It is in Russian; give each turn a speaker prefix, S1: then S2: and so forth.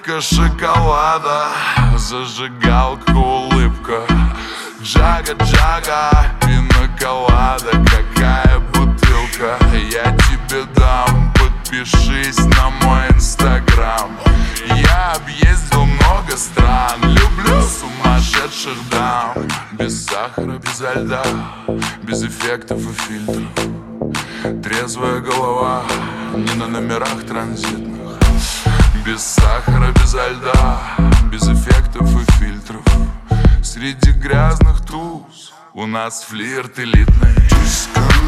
S1: Плитка шоколада, зажигалка, улыбка. Джага-джага, пинаколада, какая бутылка. Я тебе дам, подпишись на мой инстаграм. Я объездил много стран, люблю сумасшедших дам. Без сахара, безо льда, без эффектов и фильтров. Трезвая голова, не на номерах транзитных. Без сахара, безо льда, без эффектов и фильтров. Среди грязных туз у нас флирт элитный.